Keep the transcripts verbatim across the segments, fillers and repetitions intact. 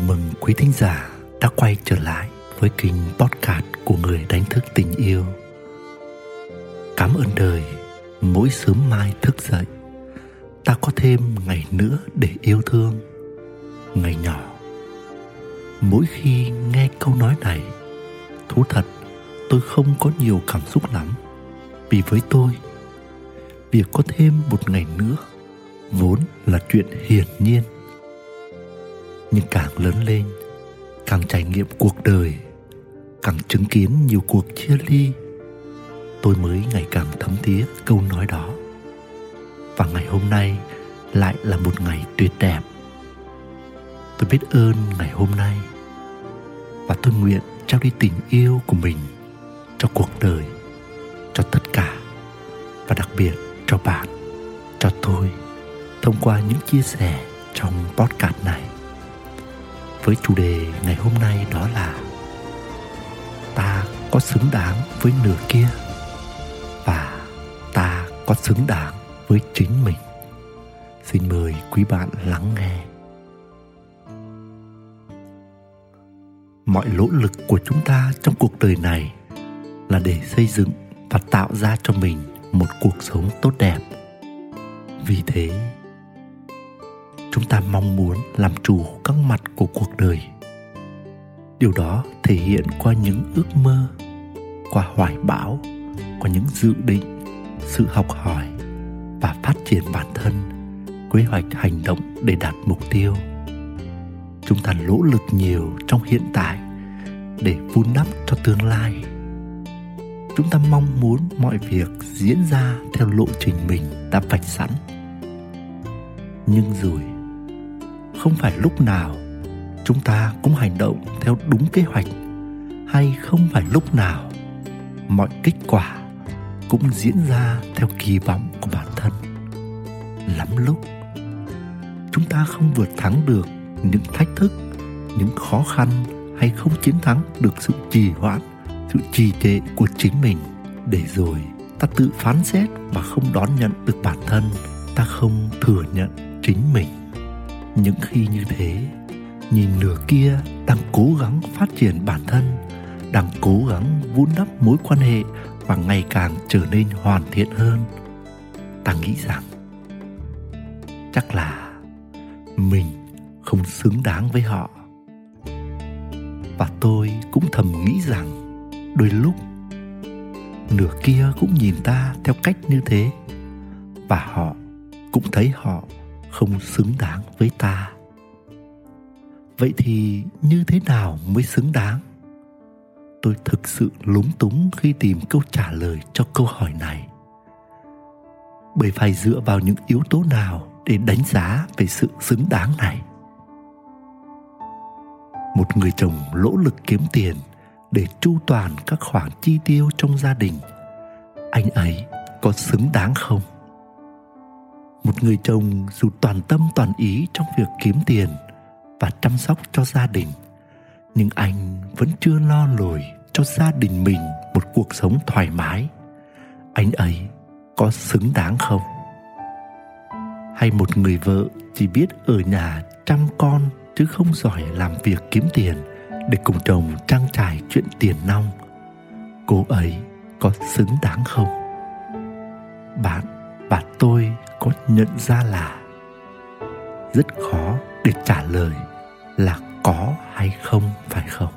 Chào mừng quý thính giả đã quay trở lại với kênh podcast của người đánh thức tình yêu. Cảm ơn đời, mỗi sớm mai thức dậy, ta có thêm ngày nữa để yêu thương. Ngày nhỏ, mỗi khi nghe câu nói này, thú thật tôi không có nhiều cảm xúc lắm. Vì với tôi, việc có thêm một ngày nữa vốn là chuyện hiển nhiên. Nhưng càng lớn lên, càng trải nghiệm cuộc đời, càng chứng kiến nhiều cuộc chia ly, tôi mới ngày càng thấm thía câu nói đó. Và ngày hôm nay lại là một ngày tuyệt đẹp. Tôi biết ơn ngày hôm nay, và tôi nguyện trao đi tình yêu của mình cho cuộc đời, cho tất cả, và đặc biệt cho bạn, cho tôi, thông qua những chia sẻ trong podcast này. Với chủ đề ngày hôm nay đó là ta có xứng đáng với nửa kia, và ta có xứng đáng với chính mình. Xin mời quý bạn lắng nghe. Mọi nỗ lực của chúng ta trong cuộc đời này là để xây dựng và tạo ra cho mình một cuộc sống tốt đẹp. Vì thế, chúng ta mong muốn làm chủ các mặt của cuộc đời. Điều đó thể hiện qua những ước mơ, qua hoài bão, qua những dự định, sự học hỏi và phát triển bản thân, kế hoạch hành động để đạt mục tiêu. Chúng ta nỗ lực nhiều trong hiện tại để vun đắp cho tương lai. Chúng ta mong muốn mọi việc diễn ra theo lộ trình mình đã vạch sẵn. Nhưng rồi, không phải lúc nào chúng ta cũng hành động theo đúng kế hoạch, hay không phải lúc nào mọi kết quả cũng diễn ra theo kỳ vọng của bản thân. Lắm lúc, chúng ta không vượt thắng được những thách thức, những khó khăn, hay không chiến thắng được sự trì hoãn, sự trì trệ của chính mình. Để rồi ta tự phán xét và không đón nhận được bản thân, ta không thừa nhận chính mình. Những khi như thế, nhìn nửa kia đang cố gắng phát triển bản thân, đang cố gắng vun đắp mối quan hệ và ngày càng trở nên hoàn thiện hơn, ta nghĩ rằng chắc là mình không xứng đáng với họ. Và tôi cũng thầm nghĩ rằng đôi lúc nửa kia cũng nhìn ta theo cách như thế, và họ cũng thấy họ không xứng đáng với ta. Vậy thì như thế nào mới xứng đáng? Tôi thực sự lúng túng khi tìm câu trả lời cho câu hỏi này. Bởi phải dựa vào những yếu tố nào để đánh giá về sự xứng đáng này? Một người chồng nỗ lực kiếm tiền để chu toàn các khoản chi tiêu trong gia đình, anh ấy có xứng đáng không? Một người chồng dù toàn tâm toàn ý trong việc kiếm tiền và chăm sóc cho gia đình, nhưng anh vẫn chưa lo nổi cho gia đình mình một cuộc sống thoải mái, anh ấy có xứng đáng không? Hay một người vợ chỉ biết ở nhà chăm con chứ không giỏi làm việc kiếm tiền để cùng chồng trang trải chuyện tiền nong, cô ấy có xứng đáng không? Bạn và tôi có nhận ra là rất khó để trả lời là có hay không, phải không?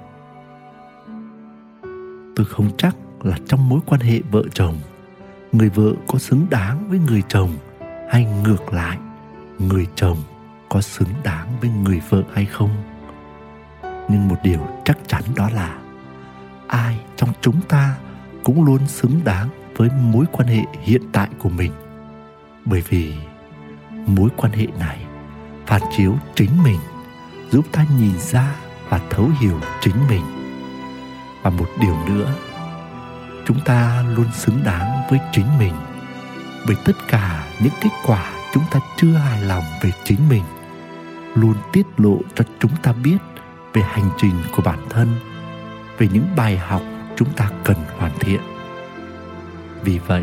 Tôi không chắc là trong mối quan hệ vợ chồng, người vợ có xứng đáng với người chồng, hay ngược lại, người chồng có xứng đáng với người vợ hay không. Nhưng một điều chắc chắn đó là ai trong chúng ta cũng luôn xứng đáng với mối quan hệ hiện tại của mình. Bởi vì mối quan hệ này phản chiếu chính mình, giúp ta nhìn ra và thấu hiểu chính mình. Và một điều nữa, chúng ta luôn xứng đáng với chính mình, bởi tất cả những kết quả chúng ta chưa hài lòng về chính mình luôn tiết lộ cho chúng ta biết về hành trình của bản thân, về những bài học chúng ta cần hoàn thiện. Vì vậy,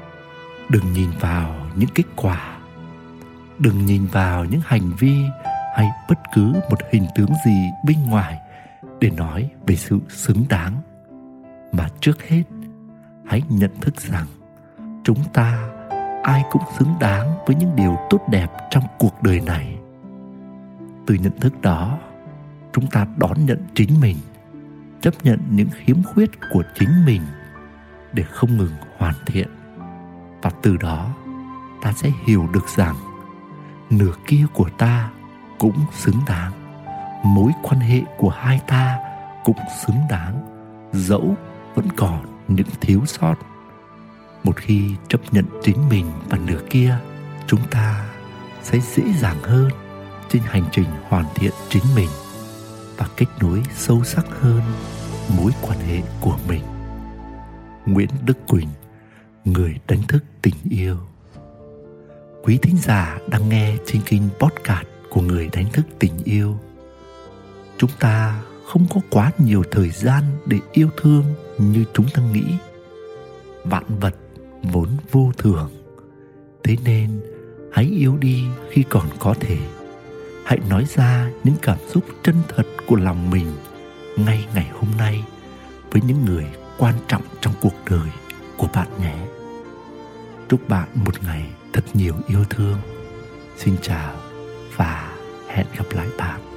đừng nhìn vào những kết quả, đừng nhìn vào những hành vi hay bất cứ một hình tướng gì bên ngoài để nói về sự xứng đáng, mà trước hết hãy nhận thức rằng chúng ta ai cũng xứng đáng với những điều tốt đẹp trong cuộc đời này. Từ nhận thức đó, chúng ta đón nhận chính mình, chấp nhận những khiếm khuyết của chính mình để không ngừng hoàn thiện. Và từ đó ta sẽ hiểu được rằng nửa kia của ta cũng xứng đáng, mối quan hệ của hai ta cũng xứng đáng, dẫu vẫn còn những thiếu sót. Một khi chấp nhận chính mình và nửa kia, chúng ta sẽ dễ dàng hơn trên hành trình hoàn thiện chính mình và kết nối sâu sắc hơn mối quan hệ của mình. Nguyễn Đức Quỳnh, người đánh thức tình yêu. Quý thính giả đang nghe trên kênh podcast của Người Đánh Thức Tình Yêu. Chúng ta không có quá nhiều thời gian để yêu thương như chúng ta nghĩ. Vạn vật vốn vô thường, thế nên hãy yêu đi khi còn có thể. Hãy nói ra những cảm xúc chân thật của lòng mình ngay ngày hôm nay với những người quan trọng trong cuộc đời của bạn nhé. Chúc bạn một ngày thật nhiều yêu thương. Xin chào và hẹn gặp lại bạn.